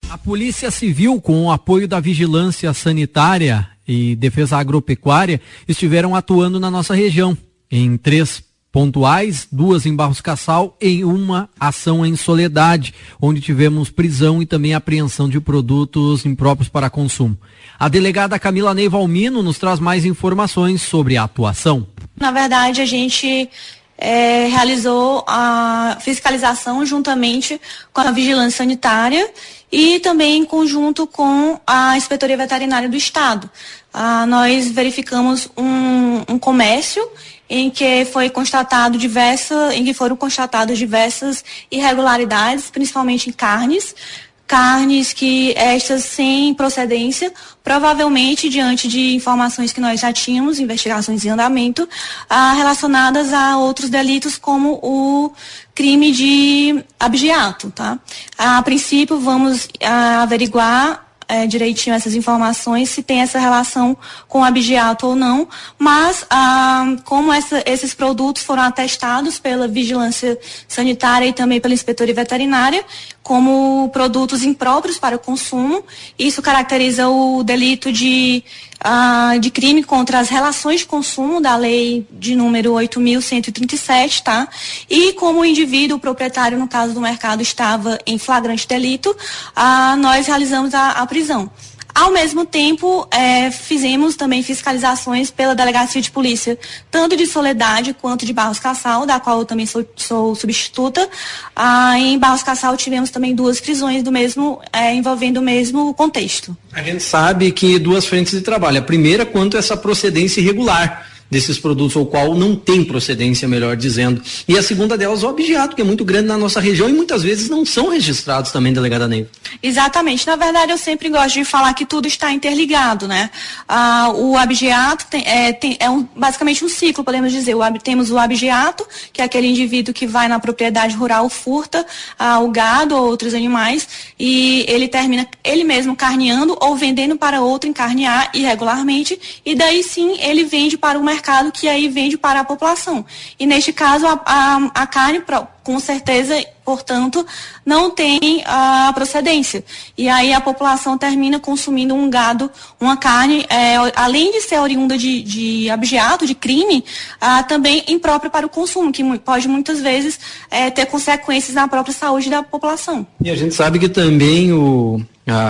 A Polícia Civil, com o apoio da Vigilância Sanitária e Defesa Agropecuária, estiveram atuando na nossa região, em 3 pontuais, 2 em Barros Cassal e uma ação em Soledade, onde tivemos prisão e também apreensão de produtos impróprios para consumo. A delegada Camila Neiva Almino nos traz mais informações sobre a atuação. Na verdade, a gente realizou a fiscalização juntamente com a Vigilância Sanitária e também em conjunto com a Inspetoria Veterinária do Estado. Nós verificamos um comércio em que foram constatadas diversas irregularidades, principalmente em carnes que estas sem procedência, provavelmente diante de informações que nós já tínhamos, investigações em andamento, relacionadas a outros delitos como o crime de abigeato, tá? A princípio vamos averiguar direitinho essas informações, se tem essa relação com o abigeato ou não, mas como esses produtos foram atestados pela Vigilância Sanitária e também pela Inspetoria Veterinária como produtos impróprios para o consumo, isso caracteriza o delito de crime contra as relações de consumo da lei de número 8.137, tá? E como o indivíduo, o proprietário, no caso do mercado, estava em flagrante delito, nós realizamos a prisão. Ao mesmo tempo, fizemos também fiscalizações pela Delegacia de Polícia, tanto de Soledade quanto de Barros Cassal, da qual eu também sou substituta. Em Barros Cassal tivemos também 2 prisões envolvendo o mesmo contexto. A gente sabe que 2 frentes de trabalho. A primeira, quanto a essa procedência irregular desses produtos, ou qual não tem procedência, melhor dizendo. E a segunda delas, o abigeato, que é muito grande na nossa região e muitas vezes não são registrados também, delegada Neiva. Exatamente. Na verdade, eu sempre gosto de falar que tudo está interligado, né? O abigeato basicamente um ciclo, podemos dizer. Temos o abigeato, que é aquele indivíduo que vai na propriedade rural, furta o gado ou outros animais, e ele termina ele mesmo carneando ou vendendo para outro encarnear irregularmente, e daí sim ele vende para o mercado, que aí vende para a população. E neste caso, a carne, com certeza, portanto, não tem a procedência. E aí a população termina consumindo um gado, uma carne, além de ser oriunda de abigeato, de crime, também imprópria para o consumo, que pode muitas vezes ter consequências na própria saúde da população. E a gente sabe que também o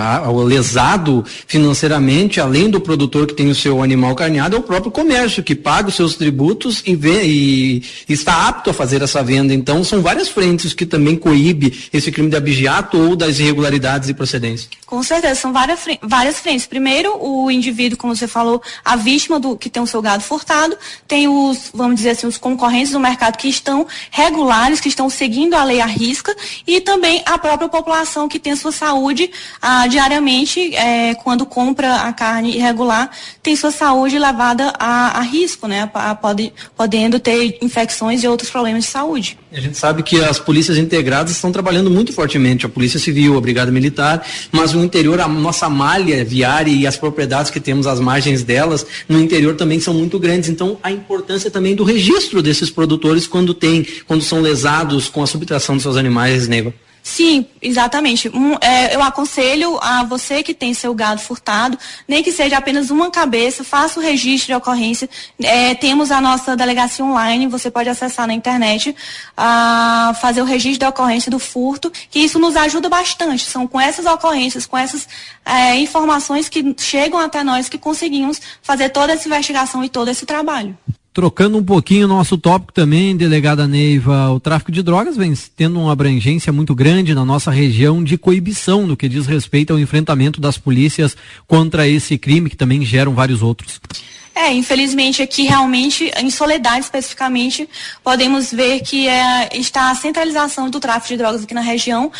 lesado financeiramente, além do produtor que tem o seu animal carneado, é o próprio comércio que paga os seus tributos e está apto a fazer essa venda. Então são várias frentes que também coíbe esse crime de abigeato ou das irregularidades e procedência. Com certeza, são várias frentes. Primeiro, o indivíduo, como você falou, a vítima que tem o seu gado furtado, tem vamos dizer assim, os concorrentes do mercado que estão regulares, que estão seguindo a lei à risca, e também a própria população que tem sua saúde diariamente, quando compra a carne irregular, tem sua saúde levada a risco, né? Podendo ter infecções e outros problemas de saúde. A gente sabe que as polícias integradas estão trabalhando muito fortemente, a Polícia Civil, a Brigada Militar, mas no interior, a nossa malha viária e as propriedades que temos às margens delas, no interior também são muito grandes. Então, a importância também do registro desses produtores quando são lesados com a subtração dos seus animais, Neiva. Sim, exatamente. Eu aconselho a você que tem seu gado furtado, nem que seja apenas uma cabeça, faça o registro de ocorrência. Temos a nossa delegacia online, você pode acessar na internet, fazer o registro de ocorrência do furto, que isso nos ajuda bastante. São com essas ocorrências, com essas informações que chegam até nós que conseguimos fazer toda essa investigação e todo esse trabalho. Trocando um pouquinho o nosso tópico também, delegada Neiva, o tráfico de drogas vem tendo uma abrangência muito grande na nossa região de coibição no que diz respeito ao enfrentamento das polícias contra esse crime, que também geram vários outros. Infelizmente aqui realmente, em Soledade especificamente, podemos ver que está a centralização do tráfico de drogas aqui na região,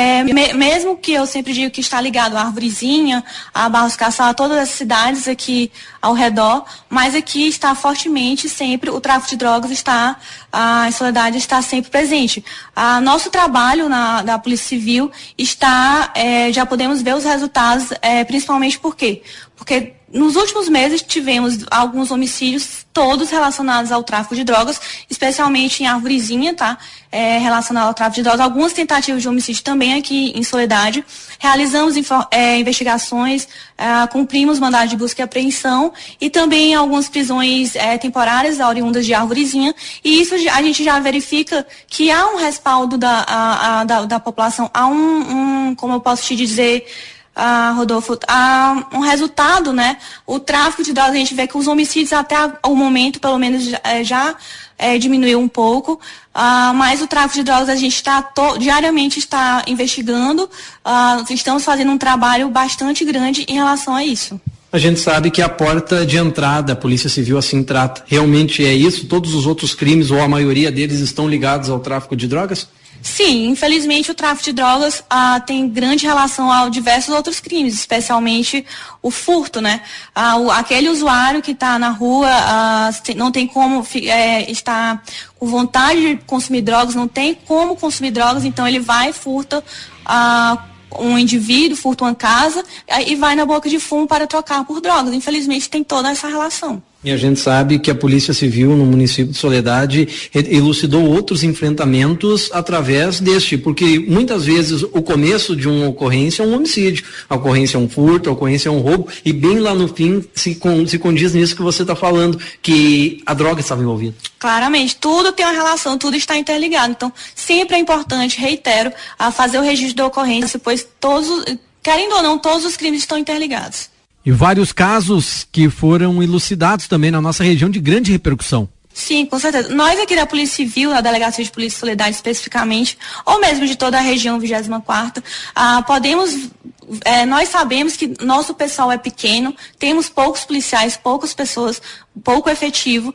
mesmo que eu sempre digo que está ligado à Arvorezinha, a Barros Cassal, a todas as cidades aqui ao redor, mas aqui está fortemente sempre, o tráfico de drogas em Soledade está sempre presente. Nosso trabalho da Polícia Civil já podemos ver os resultados, principalmente por quê? Porque nos últimos meses tivemos alguns homicídios, todos relacionados ao tráfico de drogas, especialmente em Arvorezinha, tá? Relacionado ao tráfico de drogas, algumas tentativas de homicídio também aqui em Soledade. Realizamos investigações, cumprimos mandado de busca e apreensão e também algumas prisões temporárias oriundas de Arvorezinha. E isso a gente já verifica que há um respaldo da população, há como eu posso te dizer, Rodolfo, há um resultado, né? O tráfico de drogas, a gente vê que os homicídios até o momento, pelo menos, já diminuiu um pouco, mas o tráfico de drogas a gente diariamente está investigando, estamos fazendo um trabalho bastante grande em relação a isso. A gente sabe que a porta de entrada, a Polícia Civil assim trata. Realmente é isso? Todos os outros crimes, ou a maioria deles, estão ligados ao tráfico de drogas? Sim, infelizmente o tráfico de drogas tem grande relação a diversos outros crimes, especialmente o furto, né? Aquele usuário que está na rua não tem como estar com vontade de consumir drogas, não tem como consumir drogas, então ele vai e furta um indivíduo, furta uma casa e vai na boca de fumo para trocar por drogas. Infelizmente tem toda essa relação. E a gente sabe que a Polícia Civil no município de Soledade elucidou outros enfrentamentos através deste, porque muitas vezes o começo de uma ocorrência é um homicídio, a ocorrência é um furto, a ocorrência é um roubo, e bem lá no fim se condiz nisso que você está falando, que a droga estava envolvida. Claramente, tudo tem uma relação, tudo está interligado. Então, sempre é importante, reitero, fazer o registro da ocorrência, pois querendo ou não, todos os crimes estão interligados. E vários casos que foram elucidados também na nossa região de grande repercussão. Sim, com certeza. Nós aqui da Polícia Civil, da Delegacia de Polícia e Soledade especificamente, ou mesmo de toda a região 24ª, nós sabemos que nosso pessoal é pequeno, temos poucos policiais, poucas pessoas, pouco efetivo,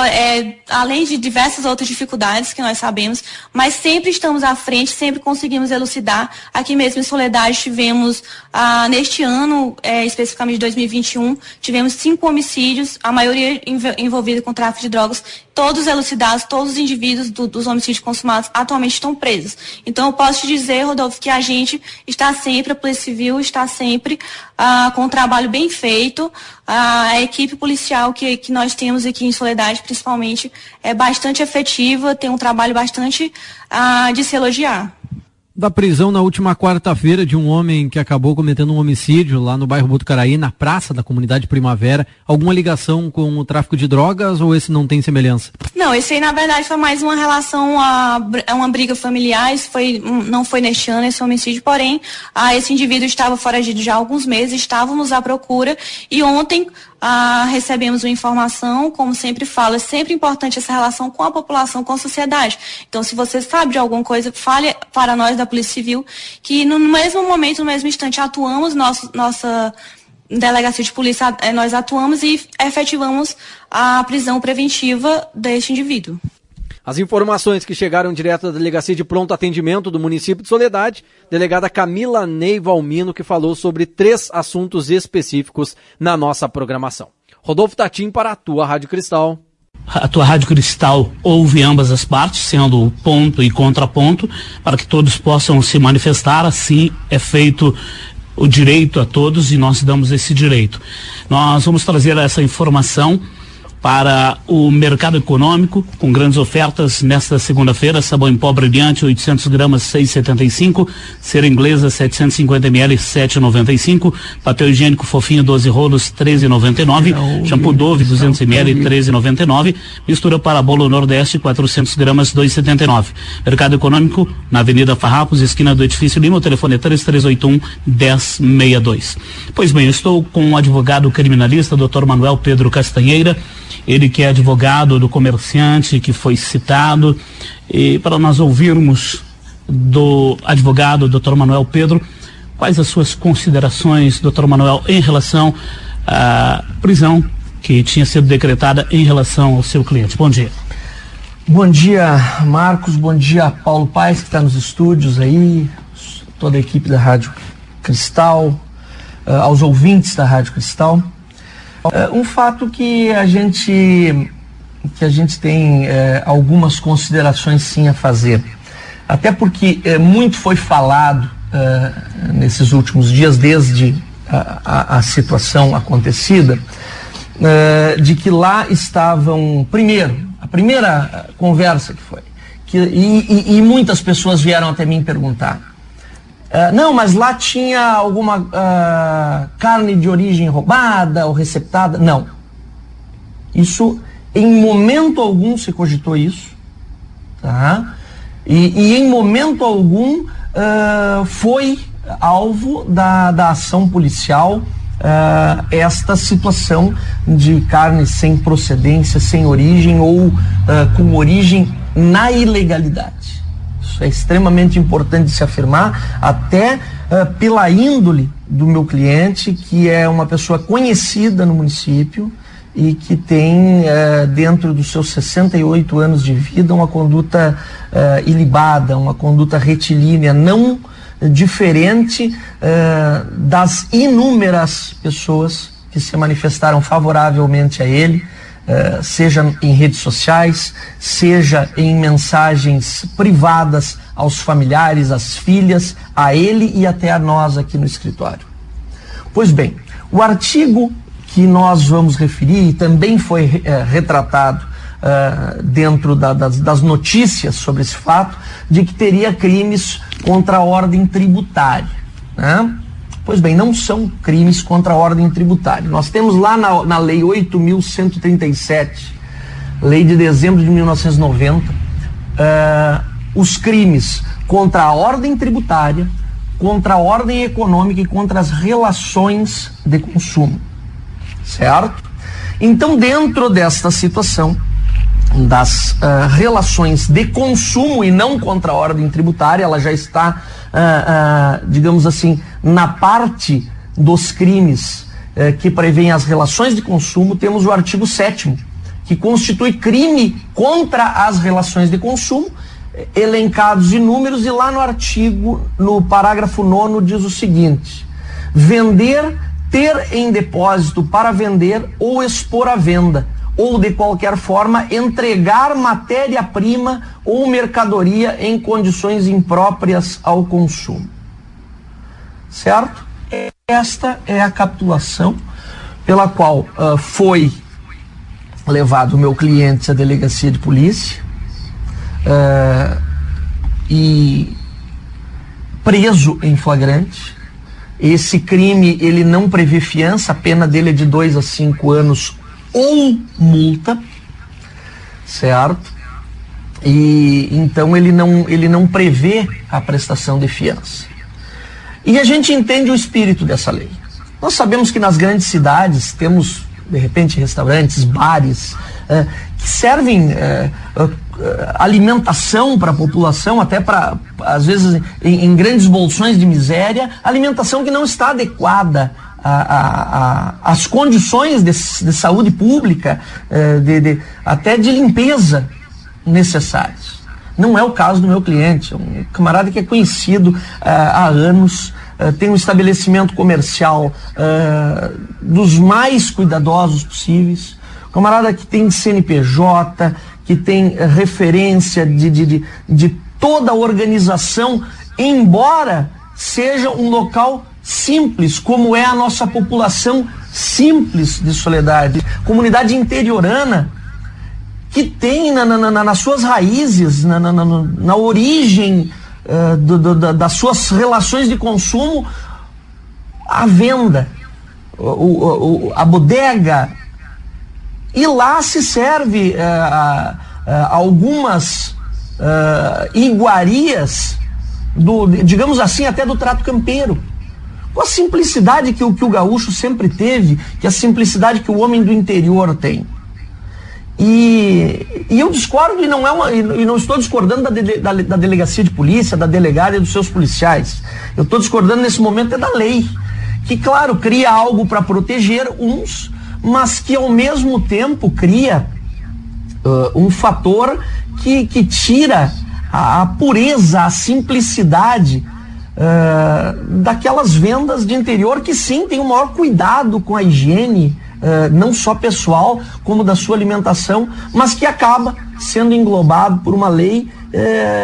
além de diversas outras dificuldades que nós sabemos, mas sempre estamos à frente, sempre conseguimos elucidar. Aqui mesmo em Soledade tivemos, neste ano, especificamente 2021, tivemos 5 homicídios, a maioria envolvida com tráfico de drogas, todos elucidados, todos os indivíduos dos homicídios consumados atualmente estão presos. Então eu posso te dizer, Rodolfo, que a gente está sempre, a Polícia Civil está sempre com um trabalho bem feito, a equipe policial que nós temos aqui em Soledade, principalmente, é bastante efetiva, tem um trabalho bastante de se elogiar. Da prisão na última quarta-feira de um homem que acabou cometendo um homicídio lá no bairro Botucaraí, na praça da comunidade Primavera, alguma ligação com o tráfico de drogas ou esse não tem semelhança? Não, esse aí na verdade foi mais uma relação a uma briga familiar, não foi neste ano esse homicídio, porém esse indivíduo estava foragido já há alguns meses, estávamos à procura e ontem recebemos uma informação, como sempre falo, é sempre importante essa relação com a população, com a sociedade. Então, se você sabe de alguma coisa, fale para nós da Polícia Civil, que no mesmo momento, no mesmo instante, atuamos, nossa delegacia de polícia, nós atuamos e efetivamos a prisão preventiva deste indivíduo. As informações que chegaram direto da Delegacia de Pronto Atendimento do município de Soledade, delegada Camila Ney Valmino, que falou sobre 3 assuntos específicos na nossa programação. Rodolfo Tatim para a tua Rádio Cristal. A tua Rádio Cristal ouve ambas as partes, sendo ponto e contraponto, para que todos possam se manifestar. Assim é feito o direito a todos e nós damos esse direito. Nós vamos trazer essa informação para o mercado econômico, com grandes ofertas nesta segunda-feira. Sabão em pó brilhante, 800 gramas, 6,75. Cera inglesa, 750 ml, 7,95. Papel higiênico fofinho, 12 rolos, 13,99. Shampoo Dove, 200 ml, 13,99. Mistura para bolo Nordeste, 400 gramas, 2,79. Mercado econômico, na Avenida Farrapos, esquina do Edifício Lima. O telefone é 3381-1062. Pois bem, eu estou com o advogado criminalista, Dr. Manuel Pedro Castanheira. Ele que é advogado do comerciante que foi citado, e para nós ouvirmos do advogado Dr. Manuel Pedro, quais as suas considerações, Dr. Manuel, em relação à prisão que tinha sido decretada em relação ao seu cliente. Bom dia. Bom dia, Marcos, bom dia, Paulo Paes, que está nos estúdios aí, toda a equipe da Rádio Cristal, aos ouvintes da Rádio Cristal. Um fato que a gente tem algumas considerações sim a fazer, até porque muito foi falado nesses últimos dias, desde a situação acontecida, de que lá estavam, a primeira conversa que foi, e muitas pessoas vieram até mim perguntar, não, mas lá tinha alguma carne de origem roubada ou receptada? Não. Isso, em momento algum se cogitou isso, tá? E em momento algum foi alvo da ação policial esta situação de carne sem procedência, sem origem ou com origem na ilegalidade. Isso é extremamente importante de se afirmar, até pela índole do meu cliente, que é uma pessoa conhecida no município e que tem, dentro dos seus 68 anos de vida, uma conduta ilibada, uma conduta retilínea, não diferente das inúmeras pessoas que se manifestaram favoravelmente a ele, seja em redes sociais, seja em mensagens privadas aos familiares, às filhas, a ele e até a nós aqui no escritório. Pois bem, o artigo que nós vamos referir também foi retratado dentro das notícias sobre esse fato, de que teria crimes contra a ordem tributária, né? Pois bem, não são crimes contra a ordem tributária. Nós temos lá na Lei 8.137, lei de dezembro de 1990, os crimes contra a ordem tributária, contra a ordem econômica e contra as relações de consumo, certo? Então, dentro desta situação das relações de consumo e não contra a ordem tributária, ela já está, digamos assim, na parte dos crimes que prevêem as relações de consumo. Temos o artigo 7º, que constitui crime contra as relações de consumo, elencados inúmeros, e lá no artigo, no parágrafo 9º, diz o seguinte: vender, ter em depósito para vender ou expor à venda, ou de qualquer forma entregar matéria-prima ou mercadoria em condições impróprias ao consumo. Certo? Esta é a capitulação pela qual foi levado o meu cliente à delegacia de polícia e preso em flagrante. Esse crime, ele não prevê fiança, a pena dele é de 2 a 5 anos ou multa, certo? E então ele não prevê a prestação de fiança. E a gente entende o espírito dessa lei. Nós sabemos que nas grandes cidades temos, de repente, restaurantes, bares, que servem alimentação para a população, até para, às vezes, em grandes bolsões de miséria, alimentação que não está adequada as condições de saúde pública, até de limpeza necessárias. Não é o caso do meu cliente, é um camarada que é conhecido há anos, tem um estabelecimento comercial dos mais cuidadosos possíveis, camarada que tem CNPJ, que tem referência de toda a organização, embora seja um local simples, como é a nossa população simples de Soledade, comunidade interiorana, que tem nas suas raízes, na origem das suas relações de consumo, a venda, a bodega, e lá se serve algumas iguarias, digamos assim, até do trato campeiro, com a simplicidade que o gaúcho sempre teve, que a simplicidade que o homem do interior tem. E eu discordo, e não estou discordando da delegacia de polícia, da delegada e dos seus policiais. Eu estou discordando nesse momento da lei, que, claro, cria algo para proteger uns, mas que ao mesmo tempo cria um fator que tira a pureza, a simplicidade daquelas vendas de interior que sim tem o maior cuidado com a higiene, não só pessoal, como da sua alimentação, mas que acaba sendo englobado por uma lei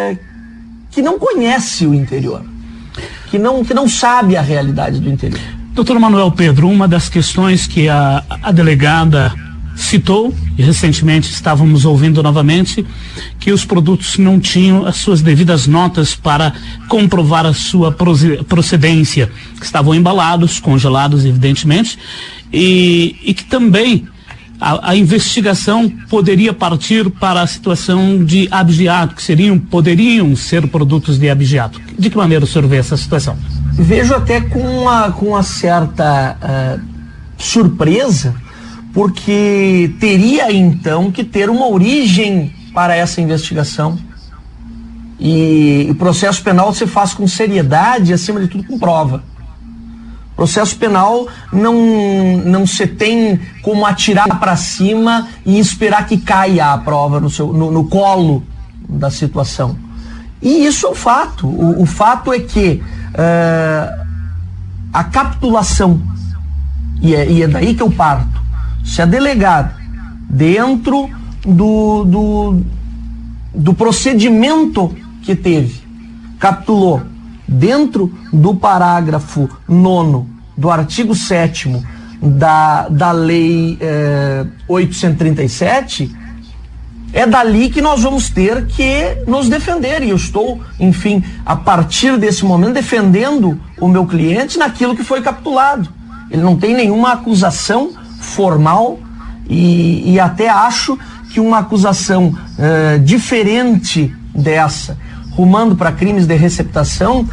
que não conhece o interior, que não sabe a realidade do interior. Doutor Manuel Pedro, uma das questões que a delegada citou, e recentemente estávamos ouvindo novamente, que os produtos não tinham as suas devidas notas para comprovar a sua procedência, que estavam embalados, congelados, evidentemente, e que também a investigação poderia partir para a situação de abigeato, que poderiam ser produtos de abigeato. De que maneira o senhor vê essa situação? Vejo até com uma certa surpresa, porque teria então que ter uma origem para essa investigação. E o processo penal se faz com seriedade e, acima de tudo, com prova. Processo penal não se tem como atirar para cima e esperar que caia a prova no colo da situação. E isso é um fato. O fato é que a capitulação, e é daí que eu parto, se a delegada, dentro do procedimento que teve, capitulou dentro do parágrafo 9º do artigo 7º da Lei 837, é dali que nós vamos ter que nos defender. E eu estou, enfim, a partir desse momento, defendendo o meu cliente naquilo que foi capitulado. Ele não tem nenhuma acusação formal e até acho que uma acusação diferente dessa, rumando para crimes de receptação,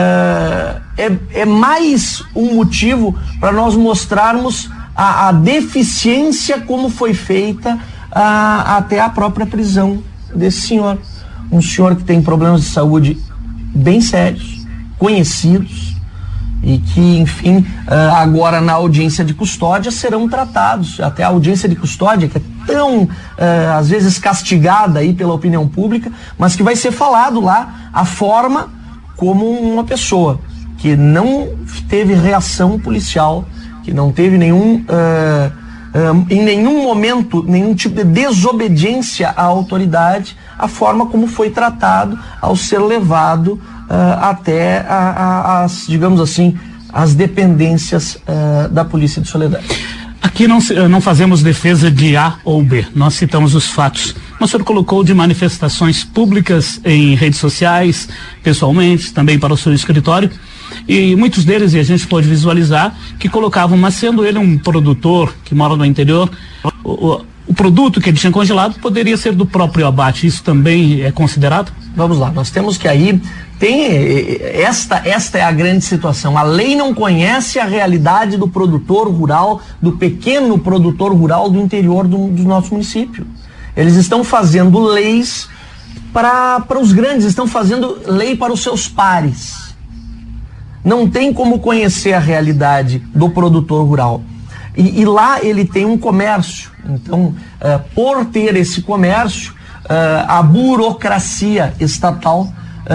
é mais um motivo para nós mostrarmos a deficiência como foi feita até a própria prisão desse senhor. Um senhor que tem problemas de saúde bem sérios, conhecidos, e que, enfim, agora na audiência de custódia serão tratados. Até a audiência de custódia, que é tão, às vezes, castigada aí pela opinião pública, mas que vai ser falado lá a forma como uma pessoa que não teve reação policial, que não teve em nenhum momento, nenhum tipo de desobediência à autoridade, a forma como foi tratado ao ser levado até digamos assim, as dependências da Polícia de Soledade. Aqui não fazemos defesa de A ou B, nós citamos os fatos. Mas o senhor colocou de manifestações públicas em redes sociais, pessoalmente, também para o seu escritório, e muitos deles, e a gente pode visualizar, que colocavam, mas sendo ele um produtor que mora no interior, o produto que ele tinha congelado poderia ser do próprio abate. Isso também é considerado? Vamos lá, nós temos que aí esta é a grande situação. A lei não conhece a realidade do produtor rural, do pequeno produtor rural do interior do nosso município. Eles estão fazendo leis para os grandes, estão fazendo lei para os seus pares. Não tem como conhecer a realidade do produtor rural. E lá ele tem um comércio. Então, por ter esse comércio, a burocracia estatal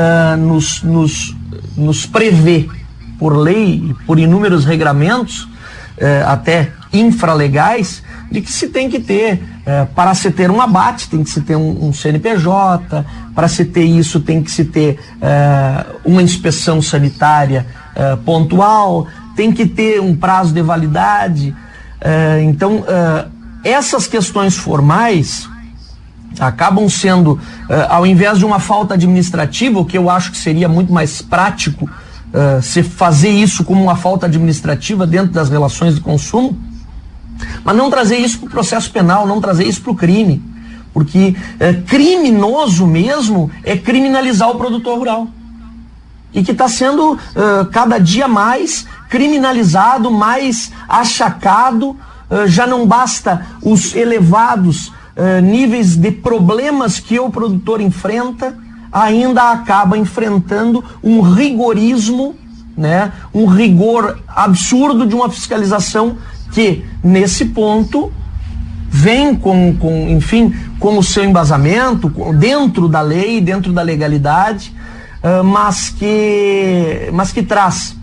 nos prevê, por lei, por inúmeros regramentos, até infralegais, de que se tem que ter, para se ter um abate, tem que se ter um CNPJ, para se ter isso tem que se ter uma inspeção sanitária pontual, tem que ter um prazo de validade. Então, essas questões formais acabam sendo, ao invés de uma falta administrativa, o que eu acho que seria muito mais prático se fazer isso como uma falta administrativa dentro das relações de consumo, mas não trazer isso para o processo penal, não trazer isso para o crime, porque criminoso mesmo é criminalizar o produtor rural, e que está sendo cada dia mais criminalizado, mais achacado. Já não basta os elevados níveis de problemas que o produtor enfrenta, ainda acaba enfrentando um rigorismo, né, um rigor absurdo de uma fiscalização que, nesse ponto, vem com o seu embasamento, dentro da lei, dentro da legalidade, mas que traz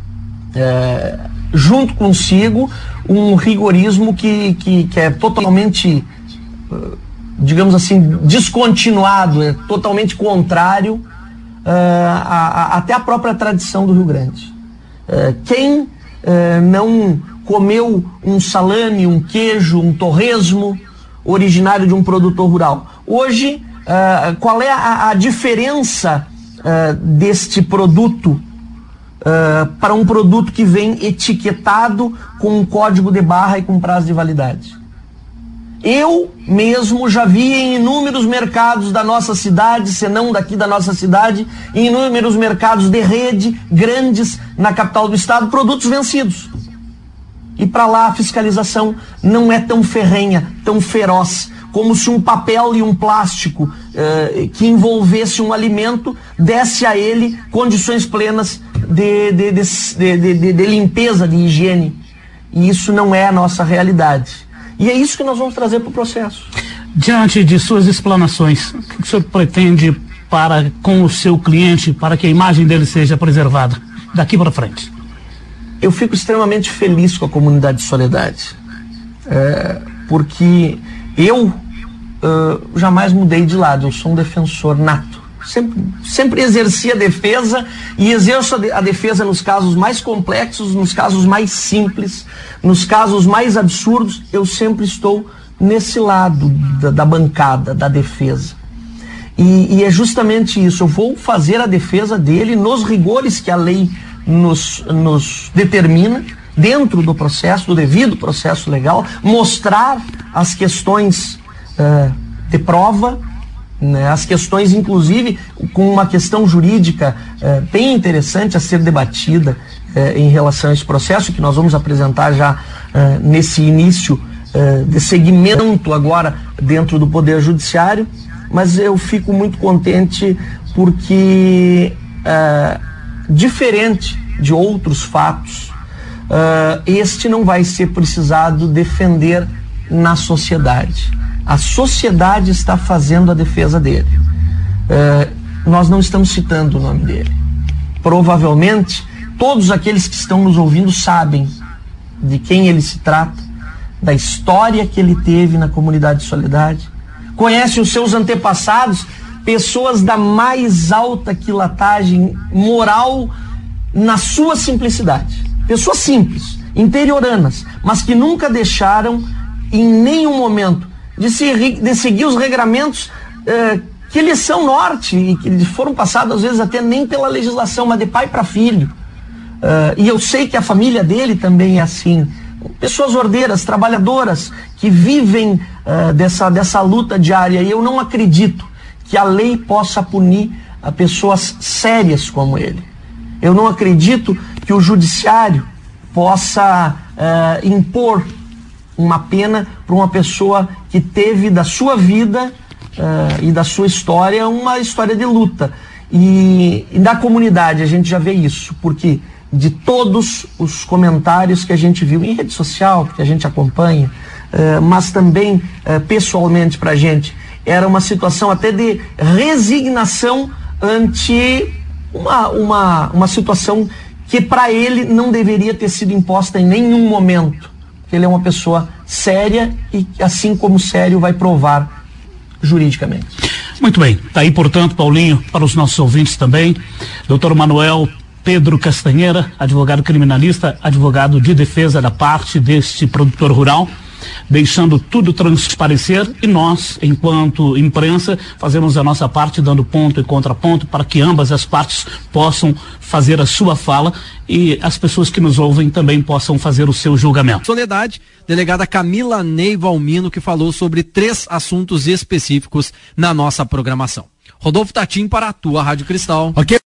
junto consigo um rigorismo que é totalmente, digamos assim, descontinuado, é totalmente contrário até a própria tradição do Rio Grande. Quem não comeu um salame, um queijo, um torresmo originário de um produtor rural. Hoje, qual é a diferença deste produto para um produto que vem etiquetado com um código de barra e com prazo de validade? Eu mesmo já vi em inúmeros mercados da nossa cidade, se não daqui da nossa cidade, em inúmeros mercados de rede, grandes, na capital do estado, produtos vencidos. E para lá a fiscalização não é tão ferrenha, tão feroz, como se um papel e um plástico que envolvesse um alimento desse a ele condições plenas de limpeza, de higiene. E isso não é a nossa realidade. E é isso que nós vamos trazer para o processo. Diante de suas explanações, o que o senhor pretende com o seu cliente, para que a imagem dele seja preservada daqui para frente? Eu fico extremamente feliz com a comunidade de Soledade, porque eu jamais mudei de lado. Eu sou um defensor nato. Sempre exerci a defesa e exerço a defesa nos casos mais complexos, nos casos mais simples, nos casos mais absurdos. Eu sempre estou nesse lado da bancada, da defesa. E é justamente isso. Eu vou fazer a defesa dele nos rigores que a lei nos determina, dentro do processo, do devido processo legal, mostrar as questões de prova, né, as questões, inclusive, com uma questão jurídica bem interessante a ser debatida em relação a esse processo, que nós vamos apresentar já nesse início de segmento agora dentro do Poder Judiciário. Mas eu fico muito contente porque, diferente de outros fatos, este não vai ser precisado defender na sociedade. A sociedade está fazendo a defesa dele. Nós não estamos citando o nome dele. Provavelmente, todos aqueles que estão nos ouvindo sabem de quem ele se trata, da história que ele teve na comunidade de Soledade, conhecem os seus antepassados, pessoas da mais alta quilatagem moral na sua simplicidade. Pessoas simples, interioranas, mas que nunca deixaram em nenhum momento de seguir os regramentos que lhes são norte e que foram passados às vezes até nem pela legislação, mas de pai para filho. E eu sei que a família dele também é assim. Pessoas ordeiras, trabalhadoras, que vivem dessa luta diária. E eu não acredito que a lei possa punir pessoas sérias como ele. Eu não acredito que o judiciário possa impor uma pena para uma pessoa que teve da sua vida e da sua história uma história de luta. E da comunidade a gente já vê isso, porque de todos os comentários que a gente viu em rede social, que a gente acompanha, mas também pessoalmente para a gente, era uma situação até de resignação ante uma situação que para ele não deveria ter sido imposta em nenhum momento. Ele é uma pessoa séria e, assim como sério, vai provar juridicamente. Muito bem. Está aí, portanto, Paulinho, para os nossos ouvintes também, Dr. Manuel Pedro Castanheira, advogado criminalista, advogado de defesa da parte deste produtor rural, deixando tudo transparecer, e nós, enquanto imprensa, fazemos a nossa parte, dando ponto e contraponto para que ambas as partes possam fazer a sua fala e as pessoas que nos ouvem também possam fazer o seu julgamento. Soledade, delegada Camila Ney Valmino, que falou sobre 3 assuntos específicos na nossa programação. Rodolfo Tatim para a tua Rádio Cristal. Ok.